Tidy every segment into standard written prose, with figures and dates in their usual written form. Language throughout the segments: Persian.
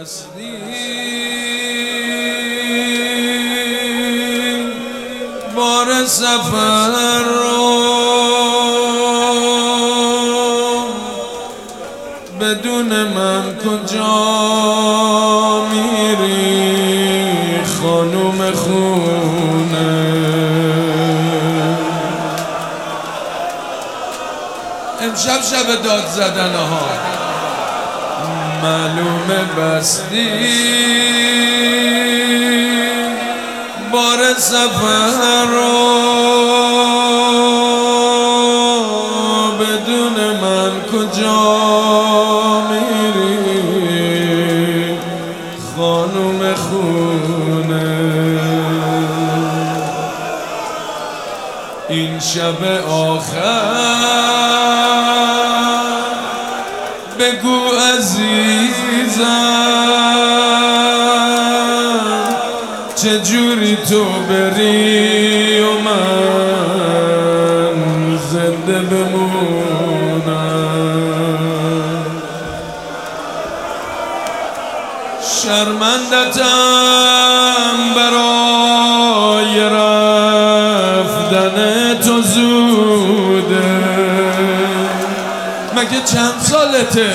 بستی بار سفر رو بدون من کجا میری خانوم خونه؟ امشب شب داد زدن ها معلومه بستی بار سفر رو بدون من کجا میری خانوم خونه؟ این شب آخر بگو عزیزم چجوری تو بری و من زنده بمونم؟ شرمندتم برای رفتن تو زوده، مگه چند سالته؟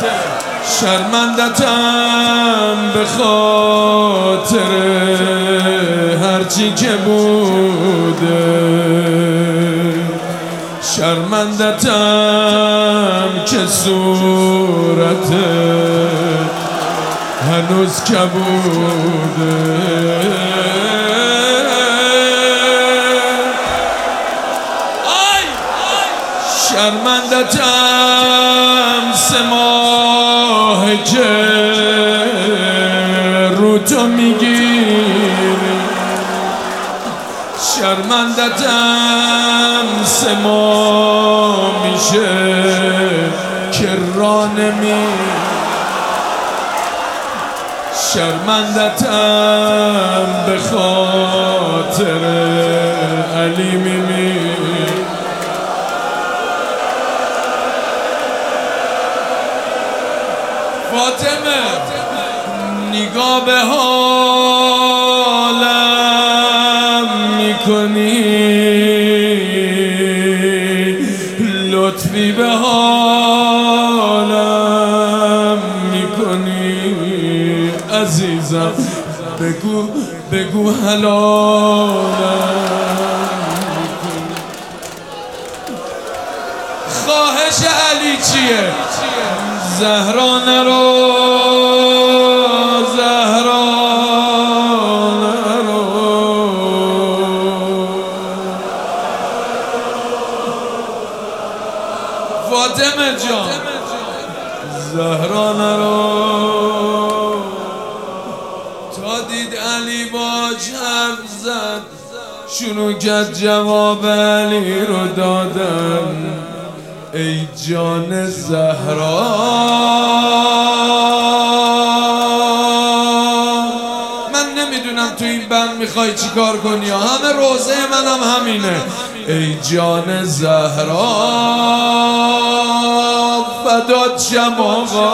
شرمندتم به خاطر هرچی که بوده، شرمندتم که صورت هنوز کبوده. شرمندتم 3 ماه که رو تو میگیری، شرمندتم 3 ماه میشه که راه نمیری، شرمندتم به خاطر علی میمیری. فاطمه نگاه به حالم میکنی، لطفی به حالم میکنی عزیزم، بگو حلالم میکنی. خواهش علی چیه؟ زهرا نرو، زهرا نرو، فاطمه جان زهرا نرو. تا دید علی باش حرف زد، شروع کرد جواب علی رو دادن. ای جان زهرا من نمیدونم تو این بند میخوای چی کار کنی، همه روزه منم همینه. ای جان زهرا فدات شم آقا،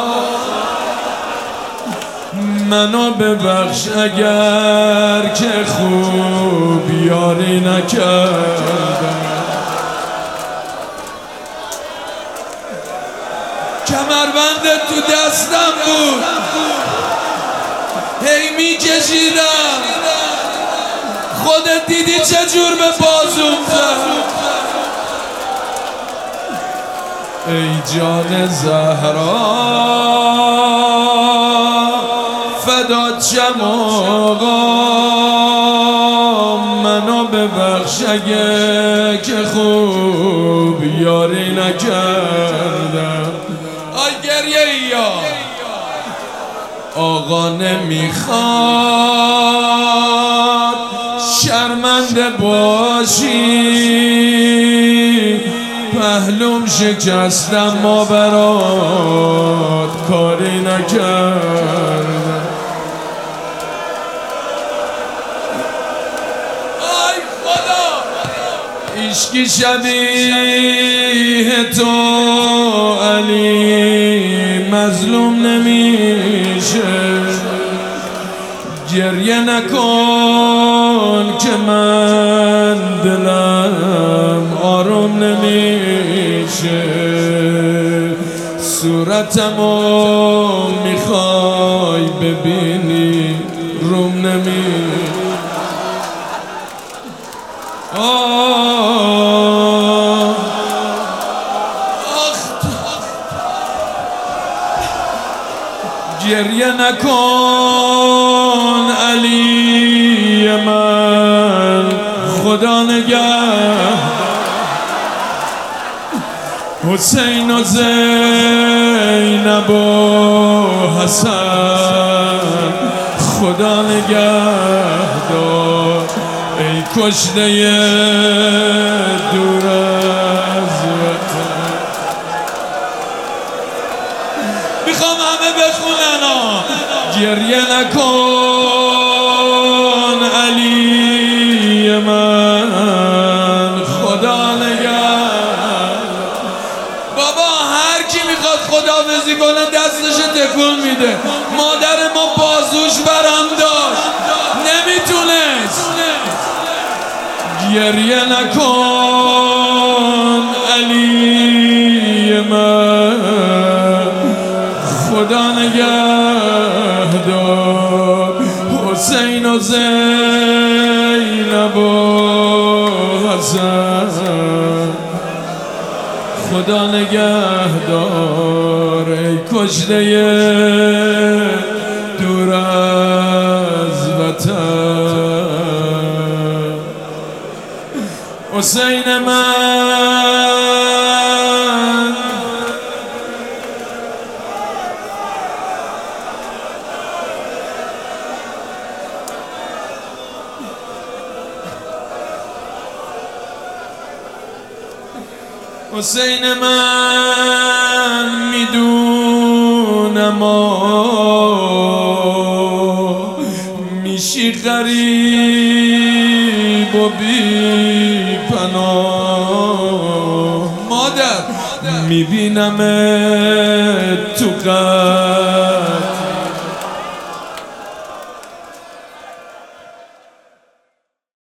منو ببخش اگر که خوب یاری نکردم. کمربندت تو دستم بود، هی میکشیدم، خودت دیدی چجور به بازوم زد. ای جان زهرا فدات شم آقا، منو ببخش اگه که خوب یاری نکردم. آی گریه یا آقا نمیخواد شرمنده باشی، پهلوم شکستم ما برات کاری نکردم. آی خدا عشقی شبیه تو علی مظلوم نمیشه، گریه نکن که من دلم آروم نمیشه، صورتمو میخوای ببینی روم نمیشه. گریه نکن علی من، خدا نگه حسین و زینب و حسن، خدا نگه دار ای کشته دور از وطن. میخوام همه بخونن گریه نکن علی من، خدا نگه. بابا هر کی میخواد خداحافظی کنه دستش تکون میده. مادر ما بازوش برم داشت نمیتونست. گریه نکن علی من، خدا نگه دار حسین و زینب و حسن، خدا نگه دار ای کشته دور از وطن. حسین من حسین من میدونم میشی غریب و بی پناه. مادر میبینم تو قبر